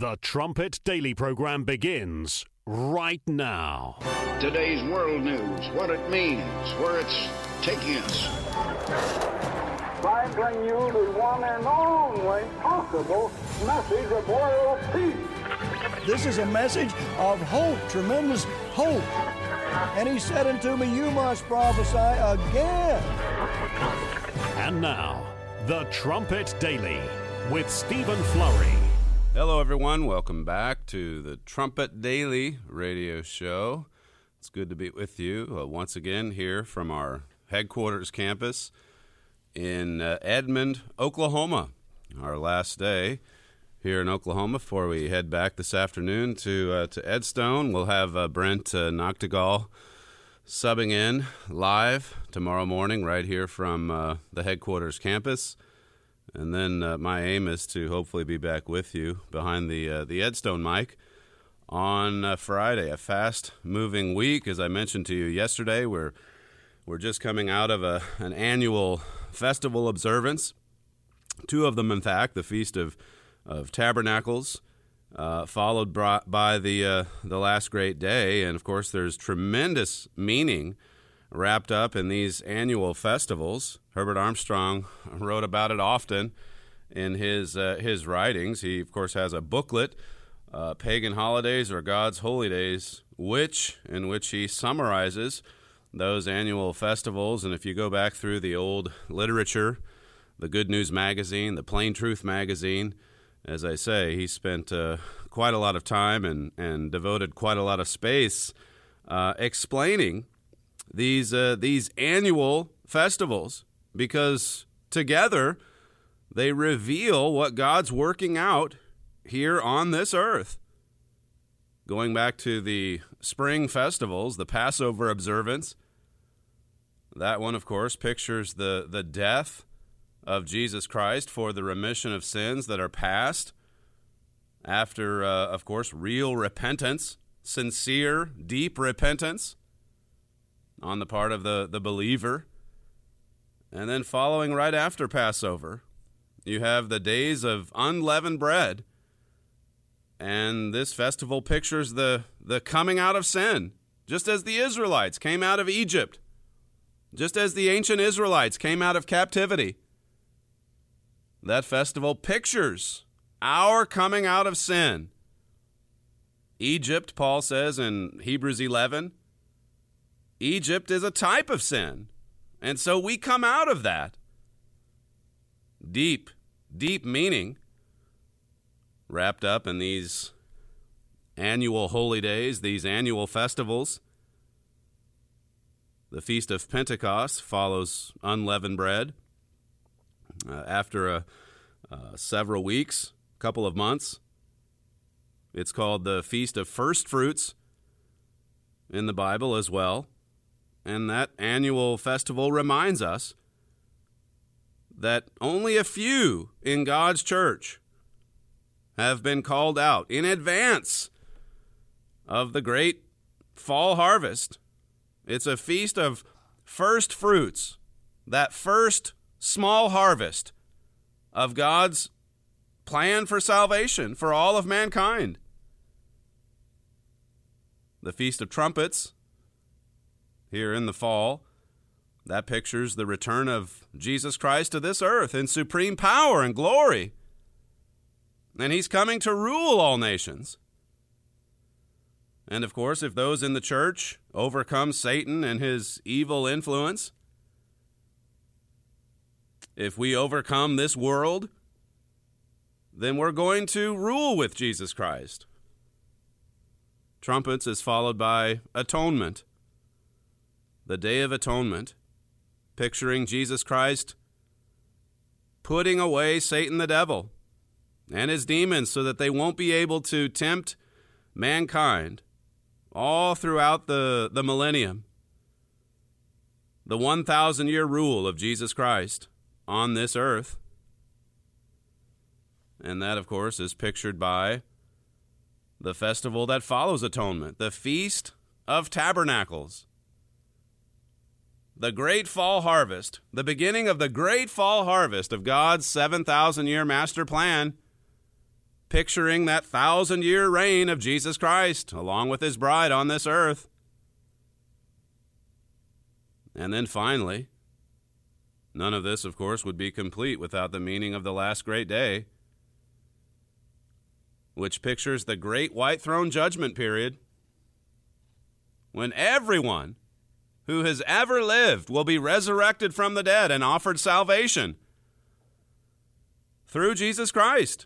The Trumpet Daily program begins right now. Today's world news, what it means, where it's taking us. I bring you the one and only possible message of world peace. This is a message of hope, tremendous hope. And he said unto me, you must prophesy again. And now, The Trumpet Daily with Stephen Flurry. Hello, everyone. Welcome back to the Trumpet Daily radio show. It's good to be with you once again here from our headquarters campus in Edmond, Oklahoma. Our last day here in Oklahoma before we head back this afternoon to Edstone. We'll have Brent Noctegal subbing in live tomorrow morning right here from the headquarters campus. And then my aim is to hopefully be back with you behind the Edstone mic on Friday. A fast-moving week, as I mentioned to you yesterday. We're just coming out of an annual festival observance. Two of them, in fact, the Feast of Tabernacles, followed by the last great day. And, of course, there's tremendous meaning wrapped up in these annual festivals. Herbert Armstrong wrote about it often in his writings. He, of course, has a booklet, Pagan Holidays or God's Holy Days, in which he summarizes those annual festivals. And if you go back through the old literature, the Good News Magazine, the Plain Truth Magazine, as I say, he spent quite a lot of time and devoted quite a lot of space explaining these annual festivals, because together they reveal what God's working out here on this earth. Going back to the spring festivals, the Passover observance, that one, of course, pictures the death of Jesus Christ for the remission of sins that are past after, of course, real repentance, sincere, deep repentance on the part of the believer. And then following right after Passover, you have the days of unleavened bread. And this festival pictures the coming out of sin, just as the Israelites came out of Egypt, just as the ancient Israelites came out of captivity. That festival pictures our coming out of sin. Egypt, Paul says in Hebrews 11, Egypt is a type of sin, and so we come out of that. Deep, deep meaning wrapped up in these annual holy days, these annual festivals. The Feast of Pentecost follows unleavened bread. After several weeks, a couple of months, it's called the Feast of First Fruits in the Bible as well. And that annual festival reminds us that only a few in God's church have been called out in advance of the great fall harvest. It's a feast of first fruits, that first small harvest of God's plan for salvation for all of mankind. The Feast of Trumpets, here in the fall, that pictures the return of Jesus Christ to this earth in supreme power and glory. And he's coming to rule all nations. And of course, if those in the church overcome Satan and his evil influence, if we overcome this world, then we're going to rule with Jesus Christ. Trumpets is followed by atonement. The Day of Atonement, picturing Jesus Christ putting away Satan the devil and his demons so that they won't be able to tempt mankind all throughout the millennium. The 1,000-year rule of Jesus Christ on this earth. And that, of course, is pictured by the festival that follows atonement, the Feast of Tabernacles. The great fall harvest, the beginning of the great fall harvest of God's 7,000-year master plan, picturing that 1,000-year reign of Jesus Christ along with his bride on this earth. And then finally, none of this, of course, would be complete without the meaning of the last great day, which pictures the great white throne judgment period, when everyone who has ever lived will be resurrected from the dead and offered salvation through Jesus Christ.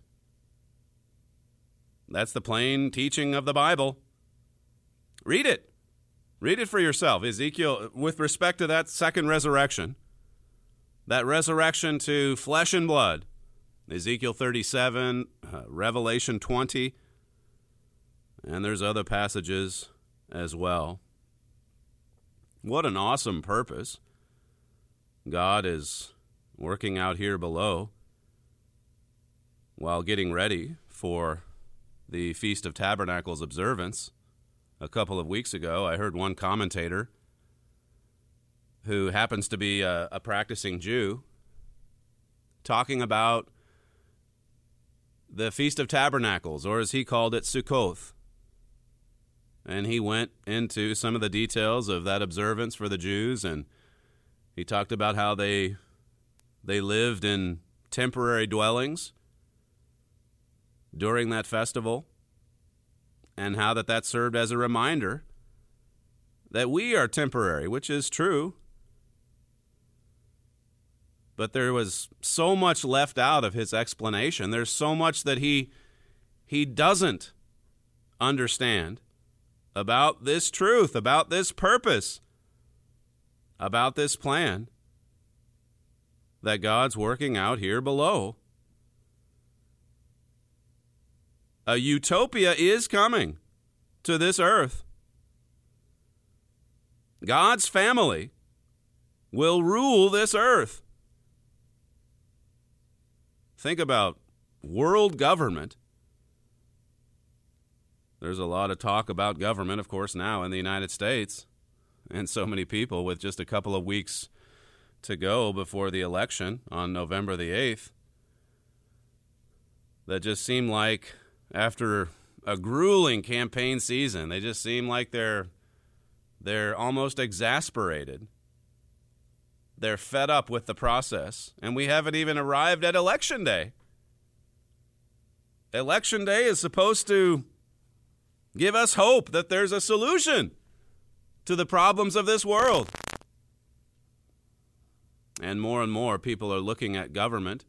That's the plain teaching of the Bible. Read it. Read it for yourself. Ezekiel, with respect to that second resurrection, that resurrection to flesh and blood, Ezekiel 37, Revelation 20, and there's other passages as well. What an awesome purpose God is working out here below while getting ready for the Feast of Tabernacles observance. A couple of weeks ago, I heard one commentator who happens to be a practicing Jew talking about the Feast of Tabernacles, or as he called it, Sukkoth. And he went into some of the details of that observance for the Jews, and he talked about how they lived in temporary dwellings during that festival, and how that served as a reminder that we are temporary, which is true. But there was so much left out of his explanation. There's so much that he doesn't understand about this truth, about this purpose, about this plan that God's working out here below. A utopia is coming to this earth. God's family will rule this earth. Think about world government. There's a lot of talk about government, of course, now in the United States, and so many people with just a couple of weeks to go before the election on November the 8th that just seem like, after a grueling campaign season, they just seem like they're almost exasperated. They're fed up with the process, and we haven't even arrived at Election Day. Election Day is supposed to give us hope that there's a solution to the problems of this world. And more people are looking at government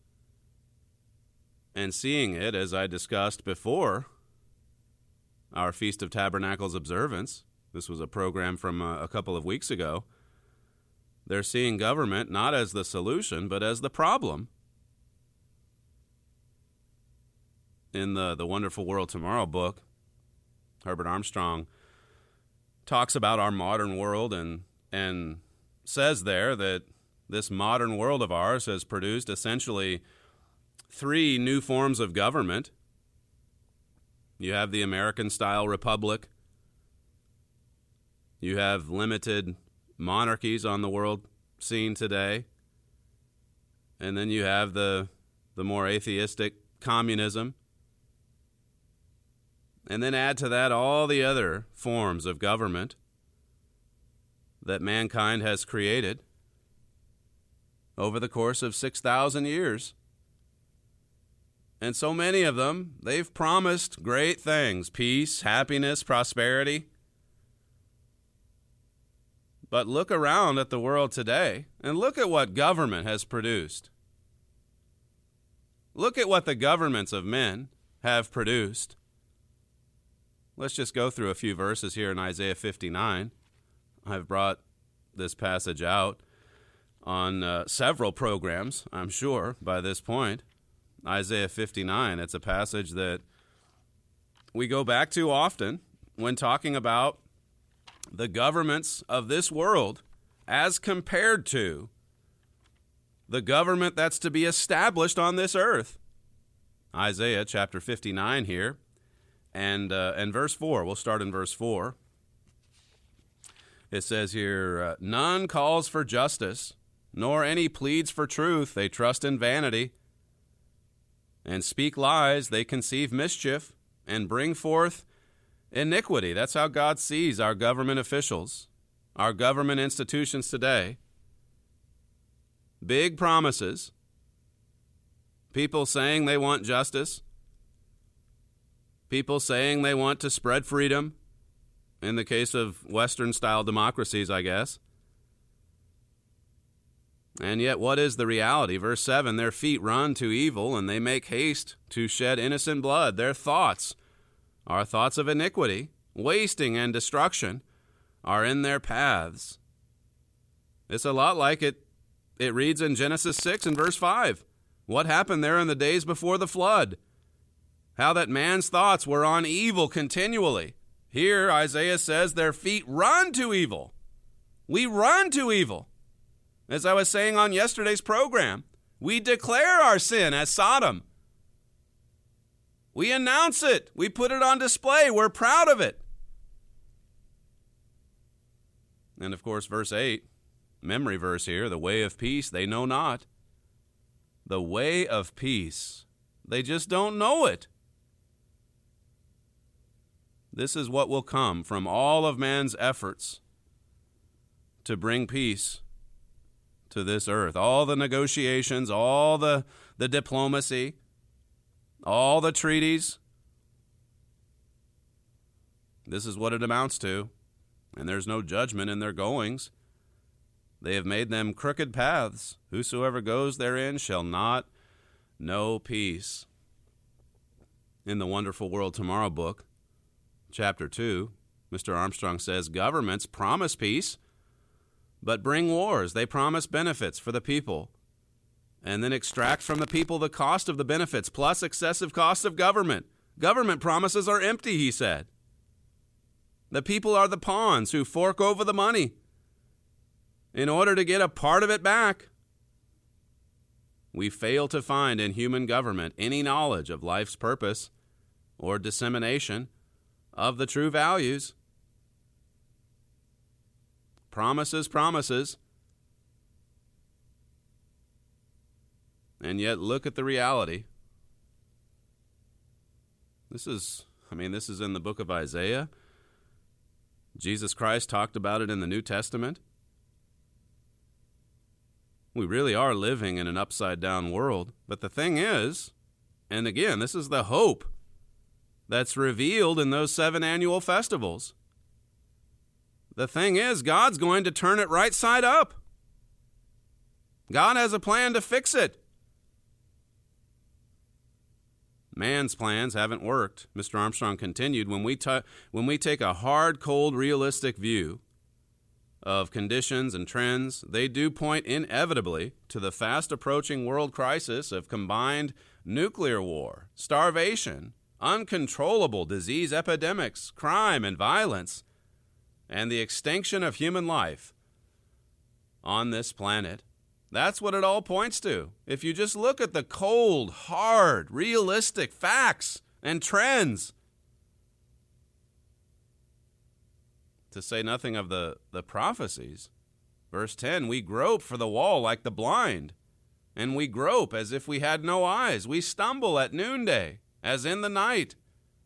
and seeing it, as I discussed before, our Feast of Tabernacles observance. This was a program from a couple of weeks ago. They're seeing government not as the solution, but as the problem. In the Wonderful World Tomorrow book, Herbert Armstrong talks about our modern world and says there that this modern world of ours has produced essentially 3 new forms of government. You have the American-style republic. You have limited monarchies on the world scene today. And then you have the more atheistic communism. And then add to that all the other forms of government that mankind has created over the course of 6,000 years. And so many of them, they've promised great things: peace, happiness, prosperity. But look around at the world today and look at what government has produced. Look at what the governments of men have produced. Let's just go through a few verses here in Isaiah 59. I've brought this passage out on several programs, I'm sure, by this point. Isaiah 59, it's a passage that we go back to often when talking about the governments of this world as compared to the government that's to be established on this earth. Isaiah chapter 59 here. And verse 4, we'll start in verse 4. It says here, "None calls for justice, nor any pleads for truth. They trust in vanity. and speak lies, they conceive mischief and bring forth iniquity. That's how God sees our government officials, our government institutions today. Big promises. People saying they want justice. People saying they want to spread freedom. In the case of Western-style democracies, I guess. And yet, what is the reality? Verse 7, their feet run to evil, and they make haste to shed innocent blood. Their thoughts are thoughts of iniquity, wasting and destruction are in their paths. It's a lot like it reads in Genesis 6 and verse 5. What happened there in the days before the flood? How that man's thoughts were on evil continually. Here, Isaiah says their feet run to evil. We run to evil. As I was saying on yesterday's program, we declare our sin as Sodom. We announce it. We put it on display. We're proud of it. And of course, verse 8, memory verse here, the way of peace they know not. The way of peace. They just don't know it. This is what will come from all of man's efforts to bring peace to this earth. All the negotiations, all the diplomacy, all the treaties. This is what it amounts to. And there's no judgment in their goings. They have made them crooked paths. Whosoever goes therein shall not know peace. In the Wonderful World Tomorrow book, Chapter 2, Mr. Armstrong says, governments promise peace, but bring wars. They promise benefits for the people, and then extract from the people the cost of the benefits, plus excessive costs of government. Government promises are empty, he said. The people are the pawns who fork over the money in order to get a part of it back. We fail to find in human government any knowledge of life's purpose or dissemination of the true values. Promises, promises. And yet look at the reality. This is in the book of Isaiah. Jesus Christ talked about it in the New Testament. We really are living in an upside-down world. But the thing is, and again, this is the hope that's revealed in those 7 annual festivals. The thing is, God's going to turn it right side up. God has a plan to fix it. Man's plans haven't worked. Mr. Armstrong continued, when we take a hard, cold, realistic view of conditions and trends, they do point inevitably to the fast-approaching world crisis of combined nuclear war, starvation, uncontrollable disease epidemics, crime and violence, and the extinction of human life on this planet. That's what it all points to. If you just look at the cold, hard, realistic facts and trends, to say nothing of the prophecies. Verse 10, we grope for the wall like the blind, and we grope as if we had no eyes. We stumble at noonday, as in the night.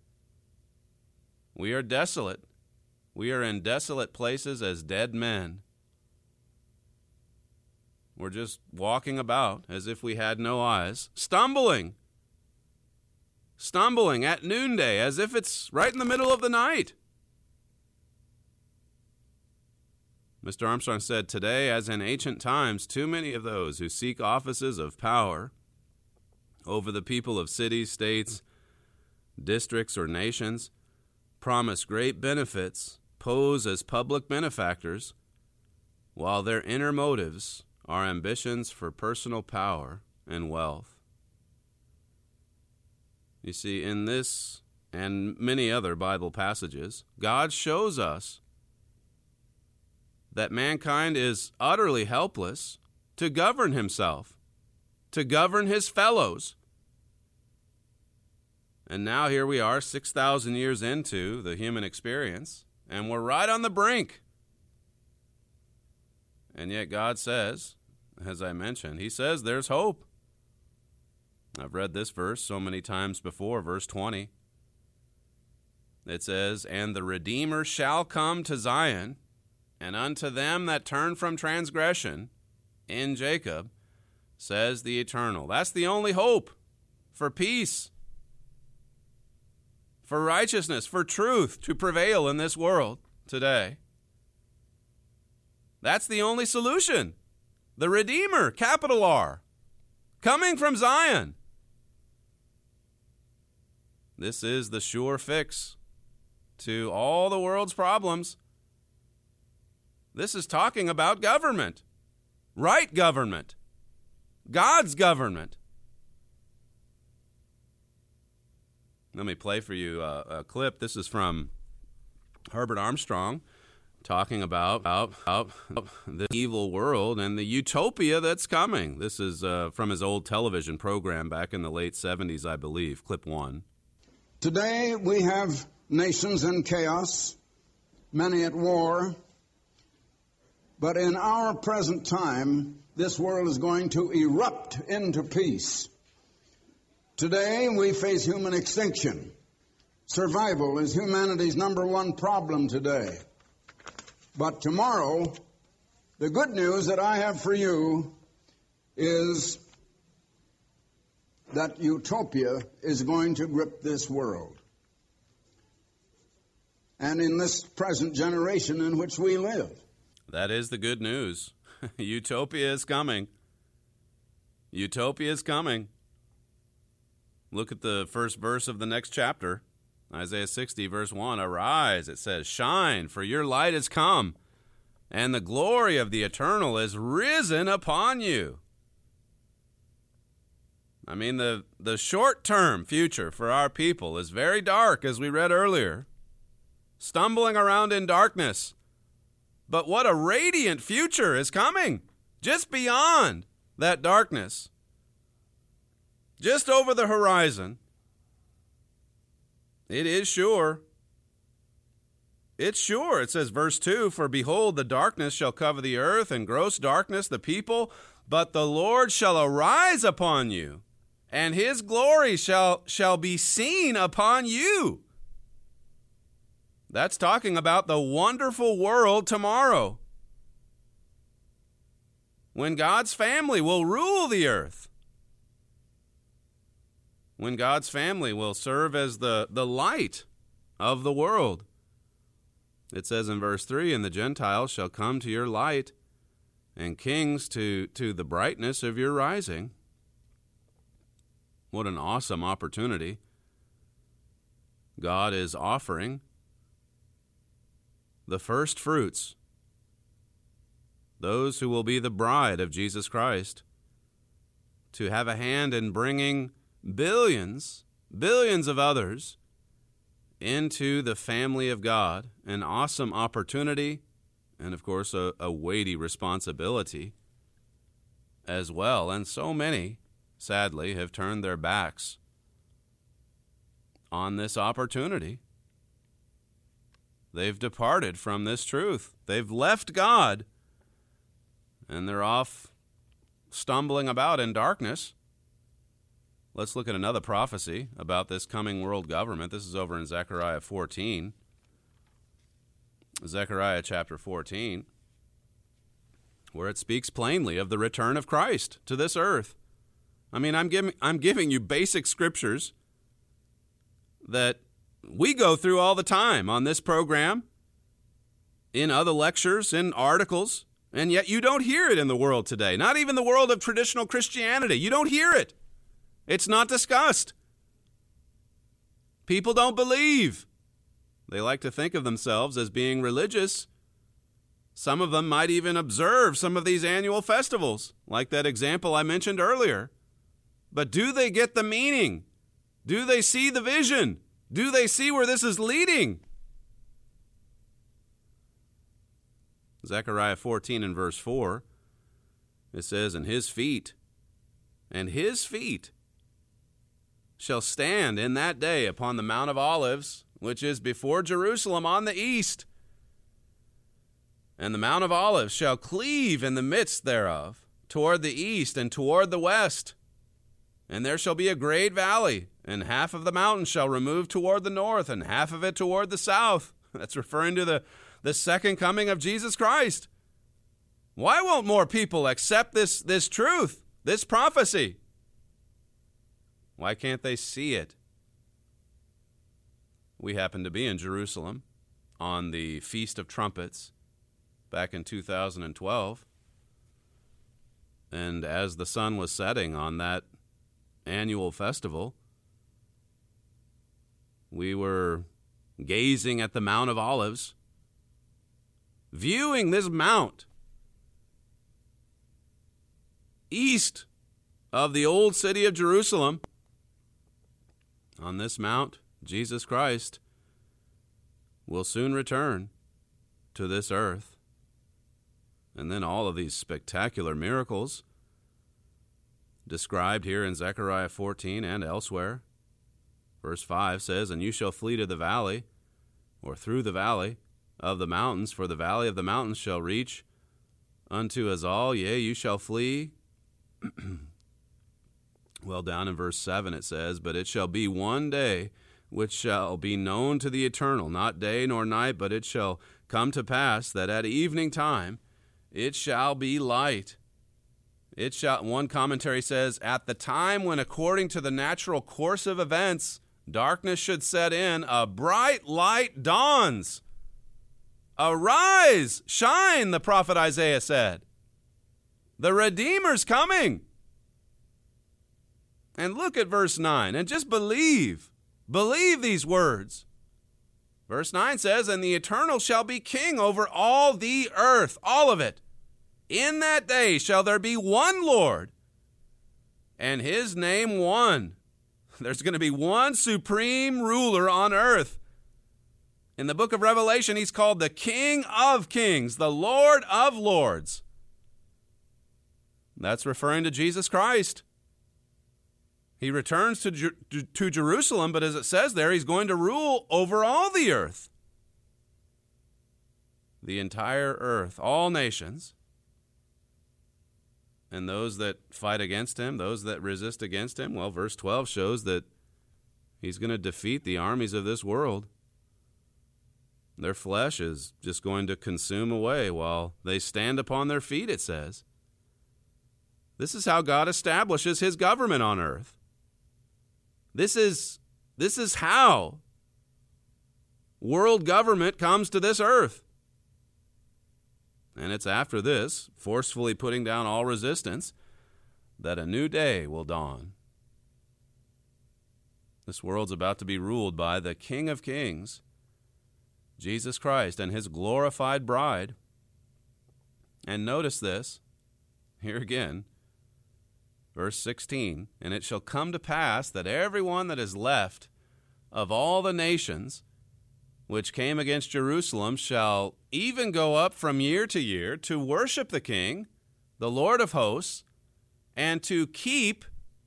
We are desolate. We are in desolate places as dead men. We're just walking about as if we had no eyes, stumbling at noonday as if it's right in the middle of the night. Mr. Armstrong said, today, as in ancient times, too many of those who seek offices of power over the people of cities, states, districts, or nations promise great benefits, pose as public benefactors, while their inner motives are ambitions for personal power and wealth. You see, in this and many other Bible passages, God shows us that mankind is utterly helpless to govern himself, to govern his fellows. And now here we are 6,000 years into the human experience, and we're right on the brink. And yet God says, as I mentioned, he says there's hope. I've read this verse so many times before, verse 20. It says, "And the Redeemer shall come to Zion, and unto them that turn from transgression in Jacob, says the Eternal." That's the only hope for peace, for righteousness, for truth to prevail in this world today. That's the only solution. The Redeemer, capital R, coming from Zion. This is the sure fix to all the world's problems. This is talking about government, right government, God's government. Let me play for you a clip. This is from Herbert Armstrong talking about the evil world and the utopia that's coming. This is from his old television program back in the late 70s, I believe, clip 1. Today we have nations in chaos, many at war, but in our present time, this world is going to erupt into peace. Today we face human extinction. Survival is humanity's number one problem today. But tomorrow, the good news that I have for you is that utopia is going to grip this world. And in this present generation in which we live. That is the good news. Utopia is coming. Utopia is coming. Look at the first verse of the next chapter. Isaiah 60, verse 1, "Arise," it says, "shine, for your light is come, and the glory of the Eternal is risen upon you." I mean, the short-term future for our people is very dark, as we read earlier, stumbling around in darkness. But what a radiant future is coming just beyond that darkness, just over the horizon. It is sure. It's sure. It says, verse 2, "For behold, the darkness shall cover the earth, and gross darkness the people, but the Lord shall arise upon you, and his glory shall be seen upon you." That's talking about the wonderful world tomorrow, when God's family will rule the earth, when God's family will serve as the light of the world. It says in verse 3, "And the Gentiles shall come to your light, and kings to the brightness of your rising." What an awesome opportunity God is offering. The first fruits, those who will be the bride of Jesus Christ, to have a hand in bringing billions of others into the family of God. An awesome opportunity, and of course a weighty responsibility as well. And so many, sadly, have turned their backs on this opportunity. They've departed from this truth. They've left God, and they're off stumbling about in darkness. Let's look at another prophecy about this coming world government. This is over in Zechariah 14. Zechariah chapter 14, where it speaks plainly of the return of Christ to this earth. I mean, I'm giving you basic scriptures that we go through all the time on this program, in other lectures, in articles, and yet you don't hear it in the world today. Not even the world of traditional Christianity. You don't hear it. It's not discussed. People don't believe. They like to think of themselves as being religious. Some of them might even observe some of these annual festivals, like that example I mentioned earlier. But do they get the meaning? Do they see the vision? Do they see where this is leading? Zechariah 14 and verse 4, it says, "And his feet shall stand in that day upon the Mount of Olives, which is before Jerusalem on the east. And the Mount of Olives shall cleave in the midst thereof, toward the east and toward the west." And there shall be a great valley, and half of the mountain shall remove toward the north, and half of it toward the south. That's referring to the second coming of Jesus Christ. Why won't more people accept this truth, this prophecy? Why can't they see it? We happened to be in Jerusalem on the Feast of Trumpets back in 2012. And as the sun was setting on that annual festival, we were gazing at the Mount of Olives, viewing this mount east of the old city of Jerusalem. On this mount, Jesus Christ will soon return to this earth. And then all of these spectacular miracles described here in Zechariah 14 and elsewhere. Verse 5 says, "And you shall flee to the valley," or through the valley of the mountains, "for the valley of the mountains shall reach unto Azal, yea, you shall flee." Well, down in verse 7 it says, "But it shall be one day which shall be known to the Eternal, not day nor night, but it shall come to pass that at evening time it shall be light." It shall, one commentary says, at the time when, according to the natural course of events, darkness should set in, a bright light dawns. Arise, shine, the prophet Isaiah said. The Redeemer's coming. And look at verse 9, and just believe these words. Verse 9 says, "And the Eternal shall be king over all the earth," all of it. "In that day shall there be one Lord, and his name one." There's going to be one supreme ruler on earth. In the book of Revelation, he's called the King of Kings, the Lord of Lords. That's referring to Jesus Christ. He returns to Jerusalem, but as it says there, he's going to rule over all the earth. The entire earth, all nations. And those that fight against him, those that resist against him, well, verse 12 shows that he's going to defeat the armies of this world. Their flesh is just going to consume away while they stand upon their feet, it says. This is how God establishes his government on earth. This is how world government comes to this earth. And it's after this, forcefully putting down all resistance, that a new day will dawn. This world's about to be ruled by the King of Kings, Jesus Christ, and his glorified bride. And notice this, here again, verse 16, "And it shall come to pass that everyone that is left of all the nations which came against Jerusalem shall even go up from year to year to worship the King, the Lord of hosts, and to keep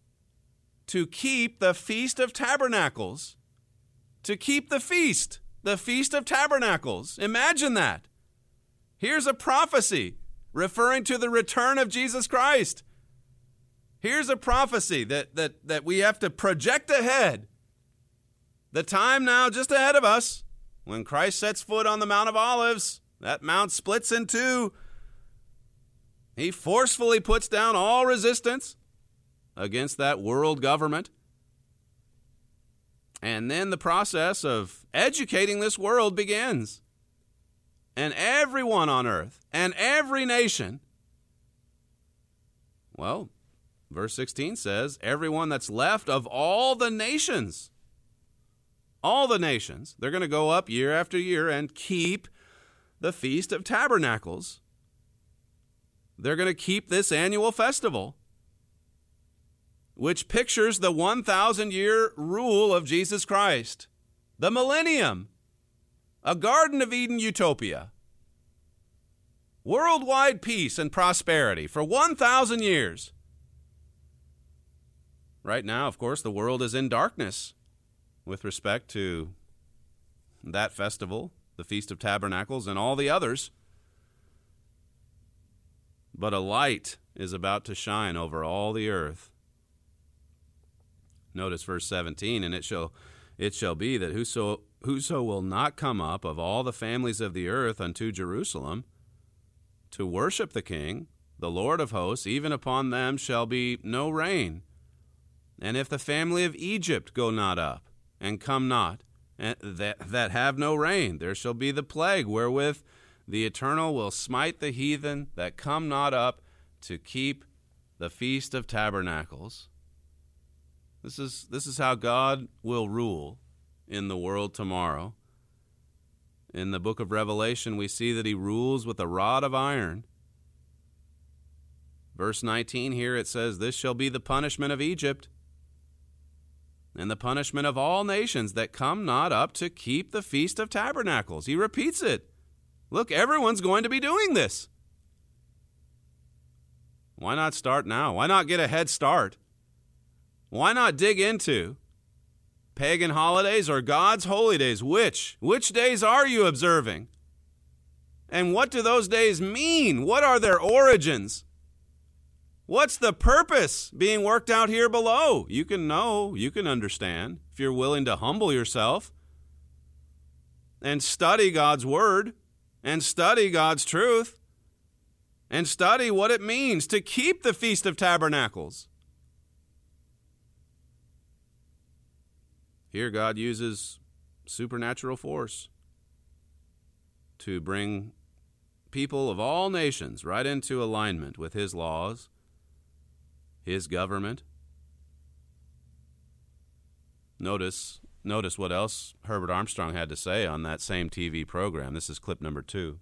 the Feast of Tabernacles." To keep the Feast of Tabernacles. Imagine that. Here's a prophecy referring to the return of Jesus Christ. Here's a prophecy that we have to project ahead. The time now just ahead of us, when Christ sets foot on the Mount of Olives, that mount splits in two. He forcefully puts down all resistance against that world government. And then the process of educating this world begins. And everyone on earth and every nation, well, verse 16 says, everyone that's left of all the nations, they're going to go up year after year and keep the Feast of Tabernacles. They're going to keep this annual festival, which pictures the 1,000-year rule of Jesus Christ, the millennium, a Garden of Eden utopia, worldwide peace and prosperity for 1,000 years. Right now, of course, the world is in darkness with respect to that festival, the Feast of Tabernacles, and all the others. But a light is about to shine over all the earth. Notice verse 17, and it shall be that whoso will not come up of all the families of the earth unto Jerusalem to worship the King, the Lord of hosts, even upon them shall be no rain. And if the family of Egypt go not up, and come not, and that have no rain, there shall be the plague wherewith the Eternal will smite the heathen that come not up to keep the Feast of Tabernacles. This is how God will rule in the world tomorrow. In the book of Revelation, we see that he rules with a rod of iron. Verse 19 here, it says, this shall be the punishment of Egypt, and the punishment of all nations that come not up to keep the Feast of Tabernacles. He repeats it. Look, everyone's going to be doing this. Why not start now? Why not get a head start? Why not dig into pagan holidays or God's holy days? Which days are you observing? And what do those days mean? What are their origins? What's the purpose being worked out here below? You can know, you can understand, if you're willing to humble yourself and study God's word and study God's truth and study what it means to keep the Feast of Tabernacles. Here God uses supernatural force to bring people of all nations right into alignment with his laws, his government. Notice what else Herbert Armstrong had to say on that same TV program. This is clip number 2.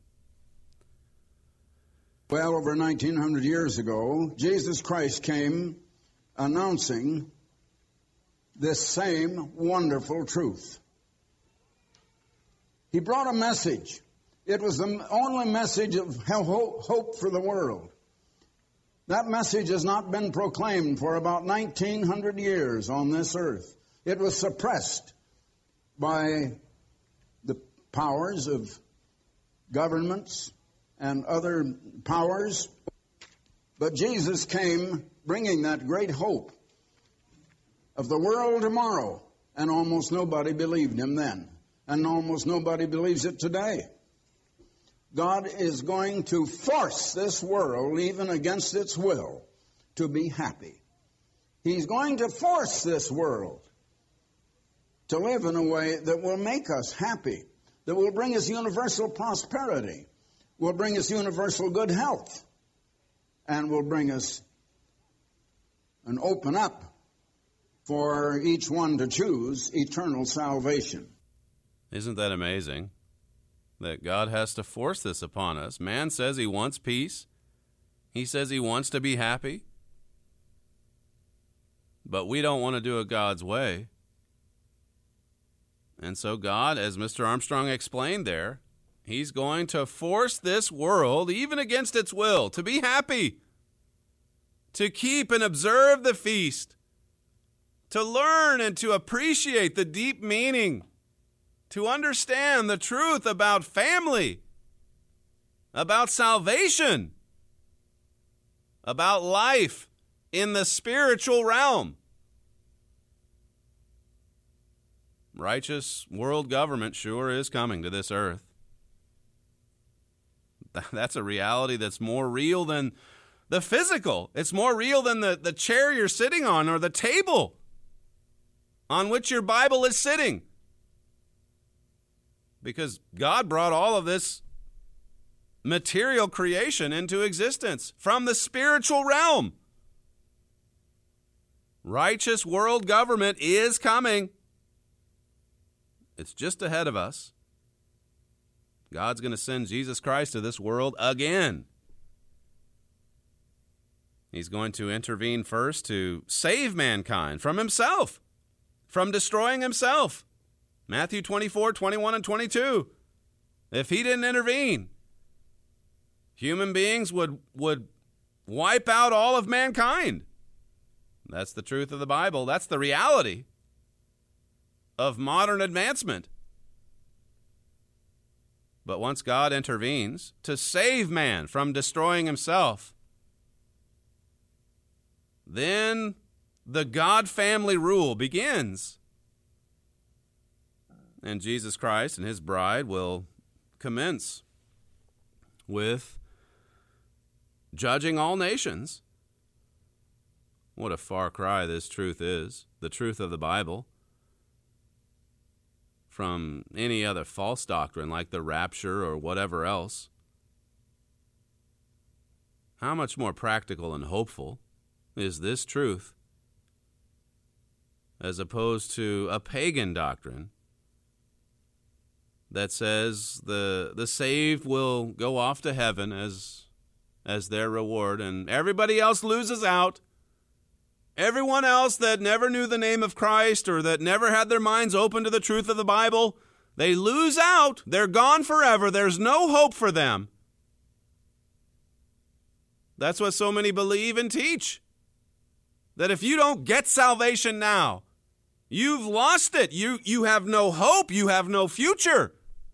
Well, over 1900 years ago, Jesus Christ came announcing this same wonderful truth. He brought a message. It was the only message of hope for the world. That message has not been proclaimed for about 1900 years on this earth. It was suppressed by the powers of governments and other powers. But Jesus came bringing that great hope of the world tomorrow, and almost nobody believed him then, and almost nobody believes it today. God is going to force this world, even against its will, to be happy. He's going to force this world to live in a way that will make us happy, that will bring us universal prosperity, will bring us universal good health, and will bring us and open up for each one to choose eternal salvation. Isn't that amazing? That God has to force this upon us. Man says he wants peace. He says he wants to be happy. But we don't want to do it God's way. And so God, as Mr. Armstrong explained there, he's going to force this world, even against its will, to be happy, to keep and observe the feast, to learn and to appreciate the deep meaning, to understand the truth about family, about salvation, about life in the spiritual realm. Righteous world government sure is coming to this earth. That's a reality that's more real than the physical. It's more real than the chair you're sitting on or the table on which your Bible is sitting. Because God brought all of this material creation into existence from the spiritual realm. Righteous world government is coming. It's just ahead of us. God's going to send Jesus Christ to this world again. He's going to intervene first to save mankind from himself, from destroying himself. Matthew 24, 21, and 22. If he didn't intervene, human beings would wipe out all of mankind. That's the truth of the Bible. That's the reality of modern advancement. But once God intervenes to save man from destroying himself, then The God family rule begins. And Jesus Christ and his bride will commence with judging all nations. What a far cry this truth is, the truth of the Bible, from any other false doctrine like the rapture or whatever else. How much more practical and hopeful is this truth as opposed to a pagan doctrine that says the saved will go off to heaven as their reward, and everybody else loses out. Everyone else that never knew the name of Christ or that never had their minds open to the truth of the Bible, they lose out. They're gone forever. There's no hope for them. That's what so many believe and teach. That if you don't get salvation now, you've lost it. You have no hope. You have no future.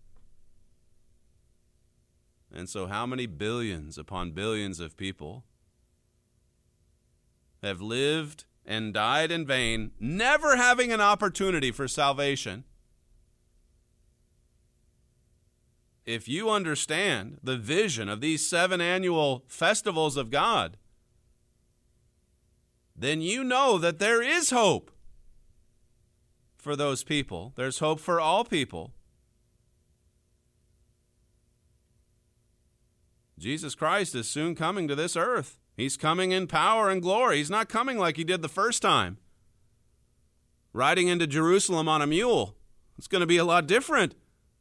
And so how many billions upon billions of people have lived and died in vain, never having an opportunity for salvation? If you understand the vision of these 7 annual festivals of God, then you know that there is hope for those people. There's hope for all people. Jesus Christ is soon coming to this earth. He's coming in power and glory. He's not coming like he did the first time, riding into Jerusalem on a mule. It's going to be a lot different.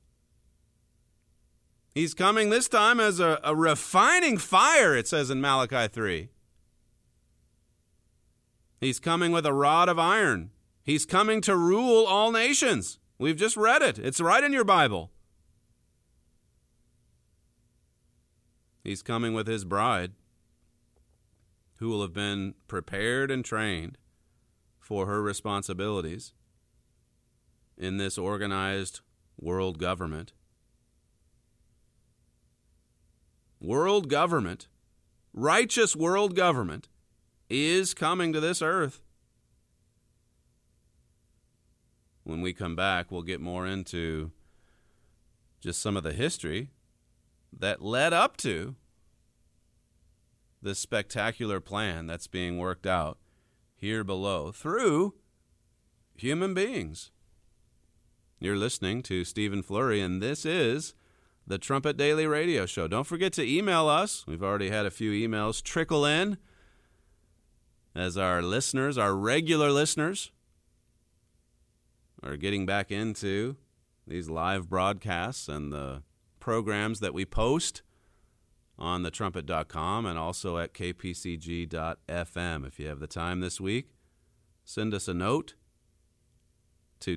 He's coming this time as a refining fire, it says in Malachi 3. He's coming with a rod of iron. He's coming to rule all nations. We've just read it. It's right in your Bible. He's coming with his bride, who will have been prepared and trained for her responsibilities in this organized world government. World government, righteous world government, is coming to this earth. When we come back, we'll get more into just some of the history that led up to this spectacular plan that's being worked out here below through human beings. You're listening to Stephen Flurry, and this is the Trumpet Daily Radio Show. Don't forget to email us. We've already had a few emails trickle in as our listeners, our regular listeners, are getting back into these live broadcasts and the programs that we post on thetrumpet.com and also at kpcg.fm. If you have the time this week, send us a note to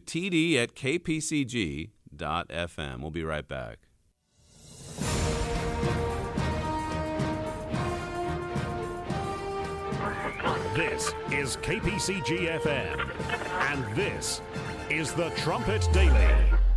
td@kpcg.fm. We'll be right back. This is KPCG-FM, and this is the Trumpet Daily.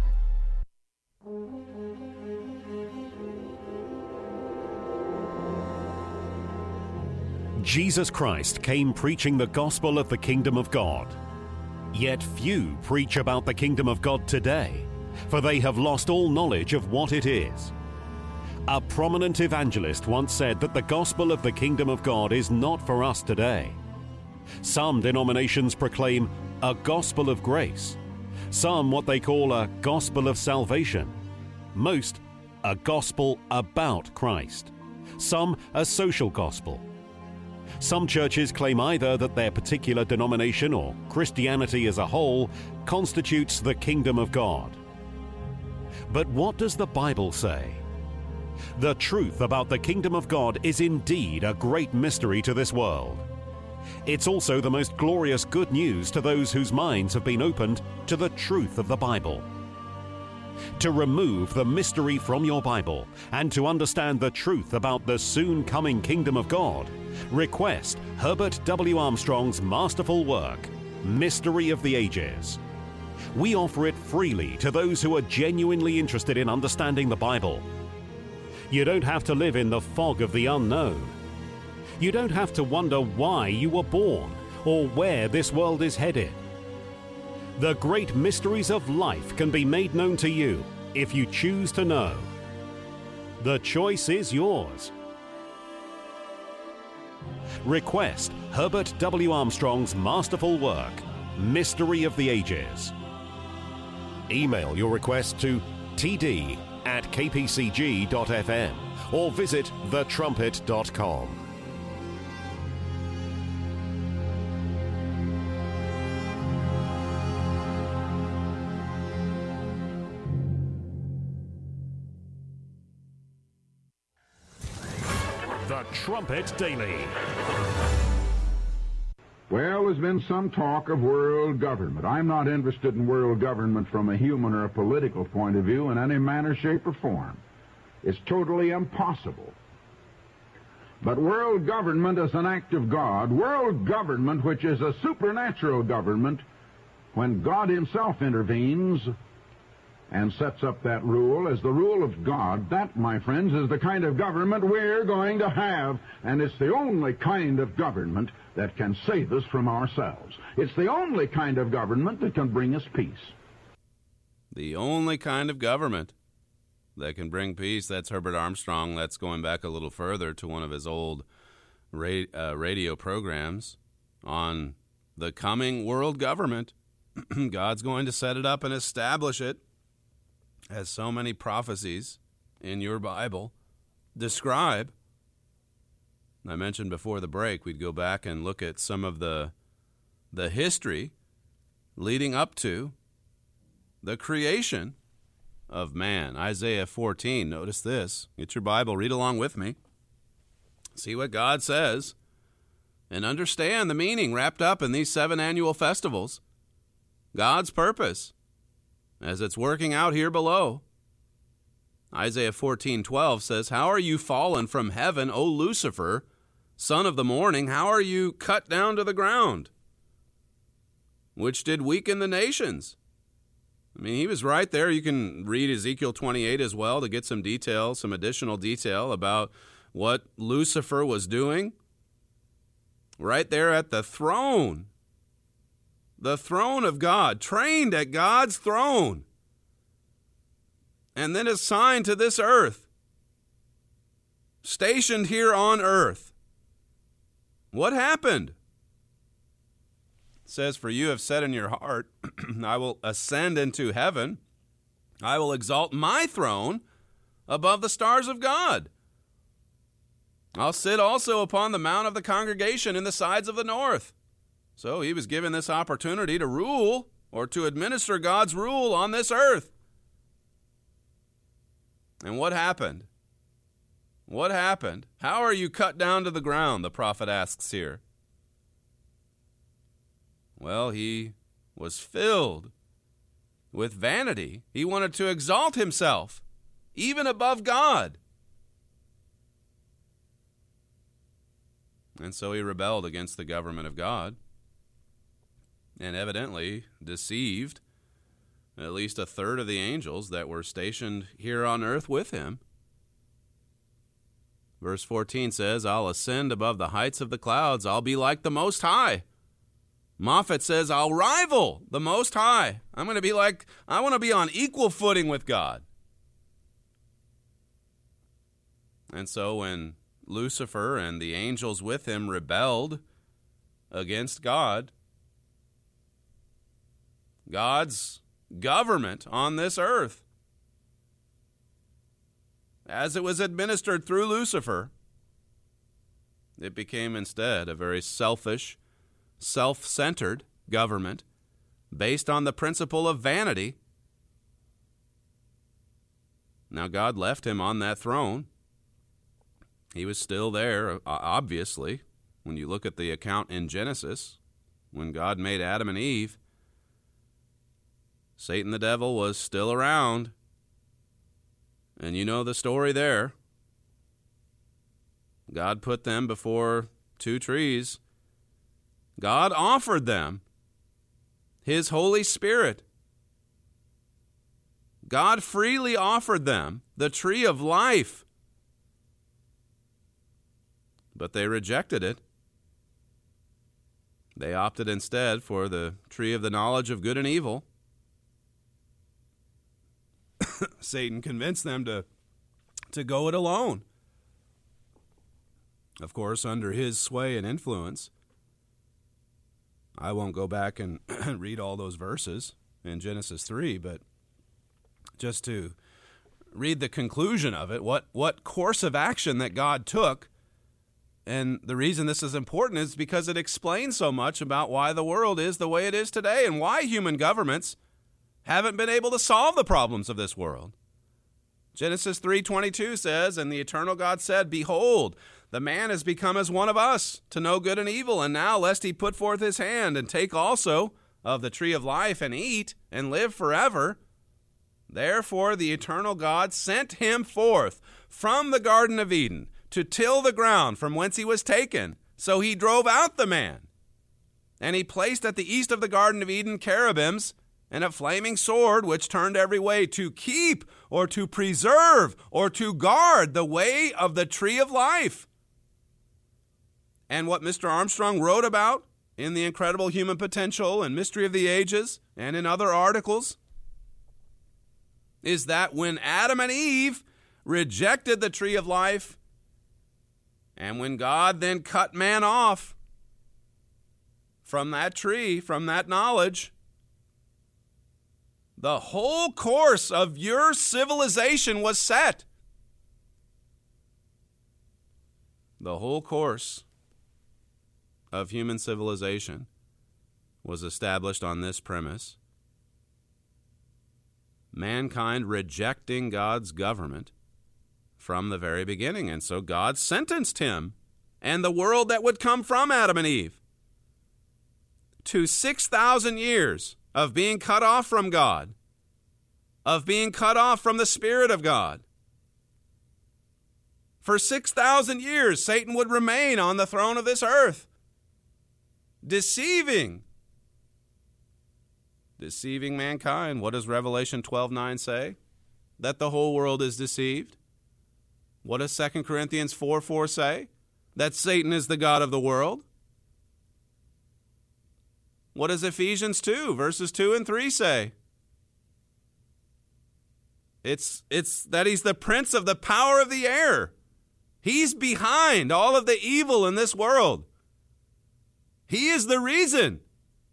Jesus Christ came preaching the gospel of the kingdom of God. Yet few preach about the kingdom of God today, for they have lost all knowledge of what it is. A prominent evangelist once said that the gospel of the kingdom of God is not for us today. Some denominations proclaim a gospel of grace, some what they call a gospel of salvation, most a gospel about Christ, some a social gospel. Some churches claim either that their particular denomination or Christianity as a whole constitutes the kingdom of God. But what does the Bible say? The truth about the kingdom of God is indeed a great mystery to this world. It's also the most glorious good news to those whose minds have been opened to the truth of the Bible. To remove the mystery from your Bible and to understand the truth about the soon coming kingdom of God, request Herbert W. Armstrong's masterful work, Mystery of the Ages. We offer it freely to those who are genuinely interested in understanding the Bible. You don't have to live in the fog of the unknown. You don't have to wonder why you were born or where this world is headed. The great mysteries of life can be made known to you if you choose to know. The choice is yours. Request Herbert W. Armstrong's masterful work, Mystery of the Ages. Email your request to td@kpcg.fm or visit thetrumpet.com. The Trumpet Daily. Well, there's been some talk of world government. I'm not interested in world government from a human or a political point of view in any manner, shape, or form. It's totally impossible. But world government is an act of God. World government, which is a supernatural government, when God himself intervenes and sets up that rule as the rule of God, that, my friends, is the kind of government we're going to have, and it's the only kind of government that can save us from ourselves. It's the only kind of government that can bring us peace. The only kind of government that can bring peace. That's Herbert Armstrong. That's going back a little further to one of his old radio programs on the coming world government. God's going to set it up and establish it, as so many prophecies in your Bible describe. I mentioned before the break we'd go back and look at some of the history leading up to the creation of man. Isaiah 14, notice this. Get your Bible, read along with me. See what God says and understand the meaning wrapped up in these 7 annual festivals. God's purpose as it's working out here below. Isaiah 14:12 says, "How are you fallen from heaven, O Lucifer, son of the morning? How are you cut down to the ground, which did weaken the nations?" I mean, he was right there. You can read Ezekiel 28 as well to get some detail, some additional detail about what Lucifer was doing. Right there at the throne of God, trained at God's throne, and then assigned to this earth, stationed here on earth. What happened? It says, "For you have said in your heart, I will ascend into heaven. I will exalt my throne above the stars of God. I'll sit also upon the mount of the congregation in the sides of the north." So he was given this opportunity to rule or to administer God's rule on this earth. And what happened? What happened? How are you cut down to the ground, the prophet asks here. Well, he was filled with vanity. He wanted to exalt himself, even above God. And so he rebelled against the government of God, and evidently deceived at least a third of the angels that were stationed here on earth with him. Verse 14 says, "I'll ascend above the heights of the clouds. I'll be like the Most High." Moffat says, "I'll rival the Most High. I want to be on equal footing with God." And so when Lucifer and the angels with him rebelled against God, God's government on this earth, as it was administered through Lucifer, it became instead a very selfish, self-centered government based on the principle of vanity. Now, God left him on that throne. He was still there, obviously, when you look at the account in Genesis, when God made Adam and Eve. Satan the devil was still around, and you know the story there. God put them before 2 trees. God offered them His Holy Spirit. God freely offered them the tree of life, but they rejected it. They opted instead for the tree of the knowledge of good and evil. Satan convinced them to go it alone. Of course, under his sway and influence. I won't go back and read all those verses in Genesis 3, but just to read the conclusion of it, what course of action that God took. And the reason this is important is because it explains so much about why the world is the way it is today and why human governments haven't been able to solve the problems of this world. Genesis 3:22 says, "And the eternal God said, Behold, the man has become as one of us, to know good and evil. And now, lest he put forth his hand and take also of the tree of life and eat and live forever. Therefore the eternal God sent him forth from the Garden of Eden to till the ground from whence he was taken. So he drove out the man. And he placed at the east of the Garden of Eden cherubims and a flaming sword which turned every way, to keep or to preserve or to guard the way of the tree of life." And what Mr. Armstrong wrote about in The Incredible Human Potential and Mystery of the Ages and in other articles is that when Adam and Eve rejected the tree of life, and when God then cut man off from that tree, from that knowledge, the whole course of your civilization was set. The whole course of human civilization was established on this premise: mankind rejecting God's government from the very beginning. And so God sentenced him and the world that would come from Adam and Eve to 6,000 years of being cut off from God, of being cut off from the Spirit of God. For 6,000 years, Satan would remain on the throne of this earth, deceiving mankind. What does Revelation 12:9 say? That the whole world is deceived. What does 2 Corinthians 4:4 say? That Satan is the god of the world. What does Ephesians 2, verses 2 and 3 say? It's that he's the prince of the power of the air. He's behind all of the evil in this world. He is the reason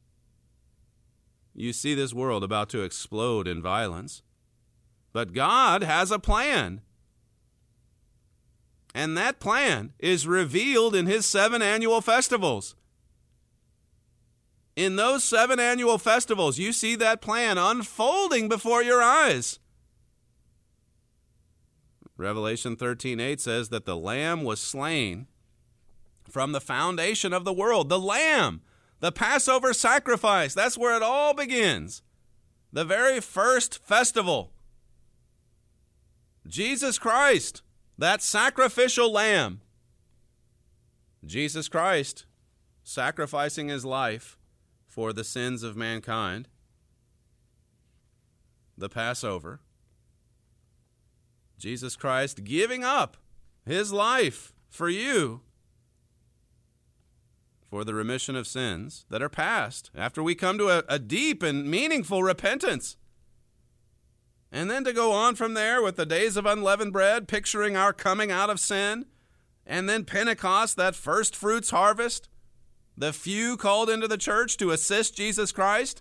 you see this world about to explode in violence. But God has a plan. And that plan is revealed in his 7 annual festivals. In those 7 annual festivals, you see that plan unfolding before your eyes. Revelation 13:8 says that the Lamb was slain from the foundation of the world. The Lamb, the Passover sacrifice, that's where it all begins. The very first festival. Jesus Christ, that sacrificial Lamb. Jesus Christ sacrificing his life for the sins of mankind. The Passover. Jesus Christ giving up his life for you for the remission of sins that are past after we come to a deep and meaningful repentance. And then to go on from there with the days of unleavened bread, picturing our coming out of sin, and then Pentecost, that first fruits harvest, the few called into the church to assist Jesus Christ.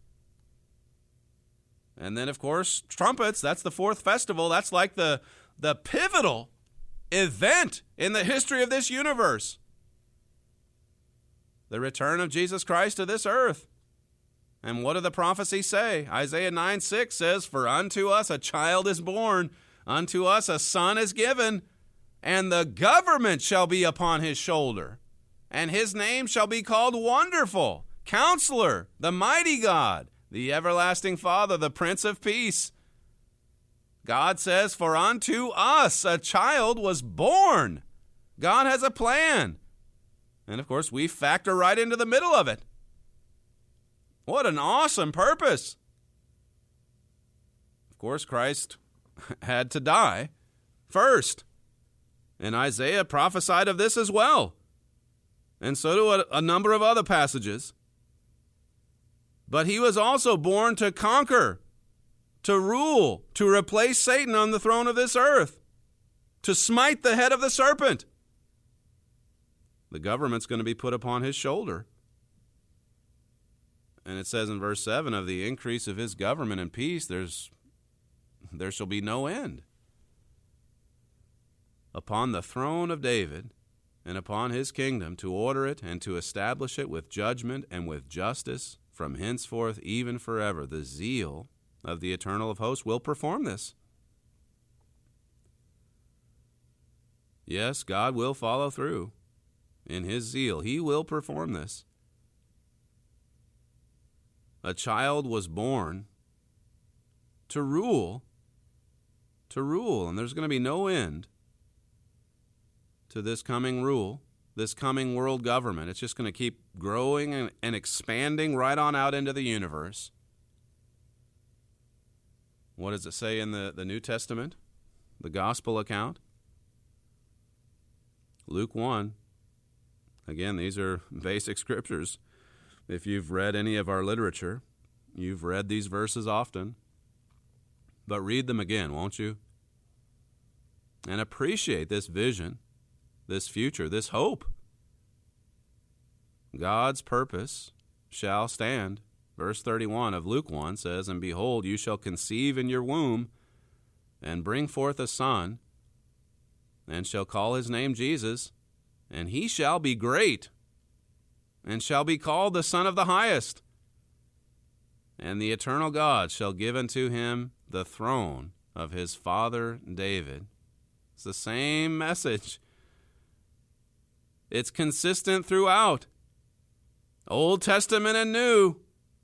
And then, of course, trumpets, that's the 4th festival. That's like the pivotal event in the history of this universe. The return of Jesus Christ to this earth. And what do the prophecies say? Isaiah 9:6 says, "For unto us a child is born, unto us a son is given, and the government shall be upon his shoulder. And his name shall be called Wonderful, Counselor, the Mighty God, the Everlasting Father, the Prince of Peace." God says, "For unto us a child was born." God has a plan. And of course, we factor right into the middle of it. What an awesome purpose. Of course, Christ had to die first. And Isaiah prophesied of this as well. and so do a number of other passages. But he was also born to conquer, to rule, to replace Satan on the throne of this earth, to smite the head of the serpent. The government's going to be put upon his shoulder. And it says in verse 7, of the increase of his government and peace, there shall be no end. Upon the throne of David and upon his kingdom, to order it and to establish it with judgment and with justice from henceforth even forever. The zeal of the Eternal of hosts will perform this. Yes, God will follow through in his zeal. He will perform this. A child was born to rule, and there's going to be no end to this coming rule, this coming world government. It's just going to keep growing and expanding right on out into the universe. What does it say in the New Testament, the gospel account? Luke 1. Again, these are basic scriptures. If you've read any of our literature, you've read these verses often. But read them again, won't you? And appreciate this vision, this future, this hope. God's purpose shall stand. Verse 31 of Luke 1 says, and behold, you shall conceive in your womb and bring forth a son, and shall call his name Jesus, and he shall be great, and shall be called the Son of the Highest. And the eternal God shall give unto him the throne of his father David. It's the same message. It's consistent throughout, Old Testament and New.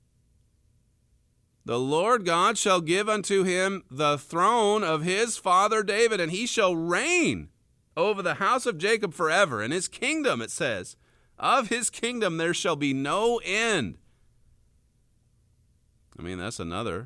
The Lord God shall give unto him the throne of his father David, and he shall reign over the house of Jacob forever. And his kingdom, it says, of his kingdom there shall be no end. I mean, that's another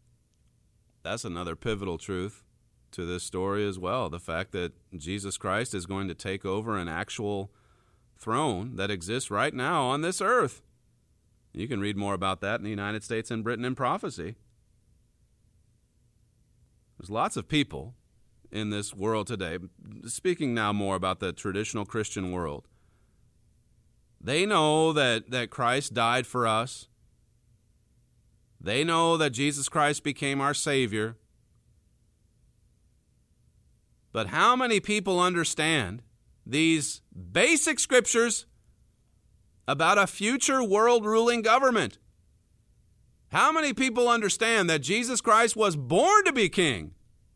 pivotal truth to this story as well. The fact that Jesus Christ is going to take over an actual throne that exists right now on this earth. You can read more about that in the United States and Britain in prophecy. There's lots of people in this world today, speaking now more about the traditional Christian world. They know that Christ died for us. They know that Jesus Christ became our Savior. But how many people understand these basic scriptures about a future world-ruling government? How many people understand that Jesus Christ was born to be king?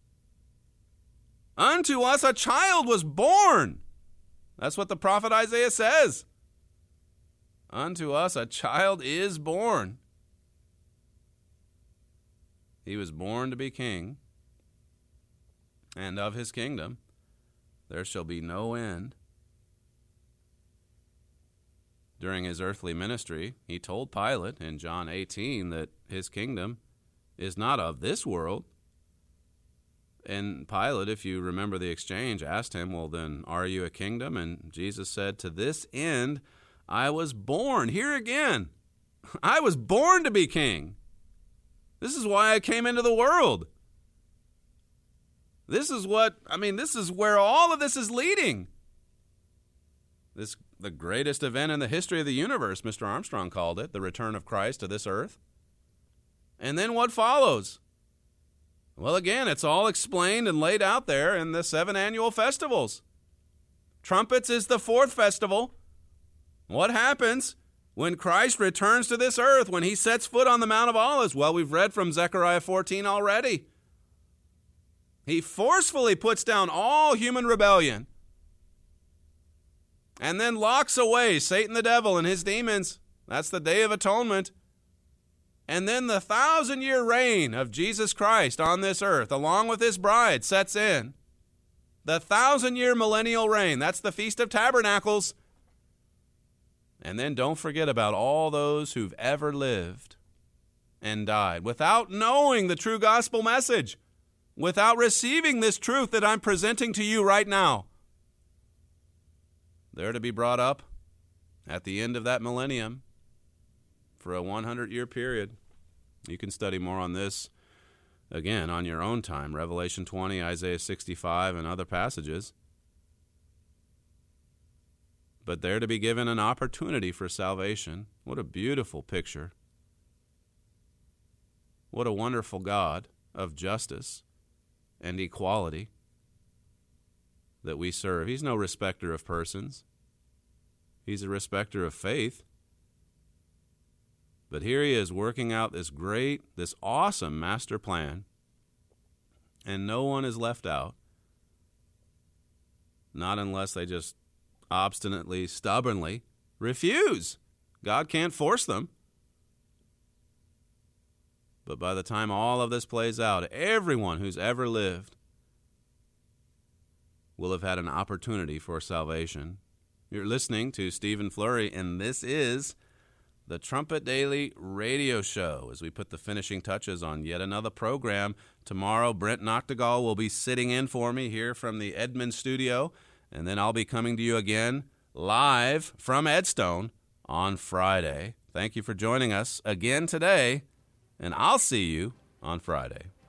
Unto us a child was born. That's what the prophet Isaiah says. Unto us a child is born. He was born to be king, and of his kingdom there shall be no end. During his earthly ministry, he told Pilate in John 18 that his kingdom is not of this world. And Pilate, if you remember the exchange, asked him, well, then, are you a kingdom? And Jesus said, to this end I was born. Here again, I was born to be king. This is why I came into the world. This is where all of this is leading. The greatest event in the history of the universe, Mr. Armstrong called it, the return of Christ to this earth. And then what follows? Well, again, it's all explained and laid out there in the 7 annual festivals. Trumpets is the 4th festival. What happens when Christ returns to this earth, when he sets foot on the Mount of Olives? Well, we've read from Zechariah 14 already. He forcefully puts down all human rebellion and then locks away Satan the devil and his demons. That's the Day of Atonement. And then the 1,000-year reign of Jesus Christ on this earth, along with his bride, sets in. The 1,000-year millennial reign. That's the Feast of Tabernacles. And then don't forget about all those who've ever lived and died without knowing the true gospel message, without receiving this truth that I'm presenting to you right now. They're to be brought up at the end of that millennium for a 100-year period. You can study more on this, again, on your own time. Revelation 20, Isaiah 65, and other passages. But they're to be given an opportunity for salvation. What a beautiful picture. What a wonderful God of justice and equality that we serve. He's no respecter of persons. He's a respecter of faith. But here he is working out this great, this awesome master plan, and no one is left out, not unless they just obstinately, stubbornly refuse. God can't force them. But by the time all of this plays out, everyone who's ever lived will have had an opportunity for salvation. You're listening to Stephen Flurry, and this is the Trumpet Daily Radio Show as we put the finishing touches on yet another program. Tomorrow, Brent Noctegal will be sitting in for me here from the Edmond studio, and then I'll be coming to you again live from Edstone on Friday. Thank you for joining us again today, and I'll see you on Friday.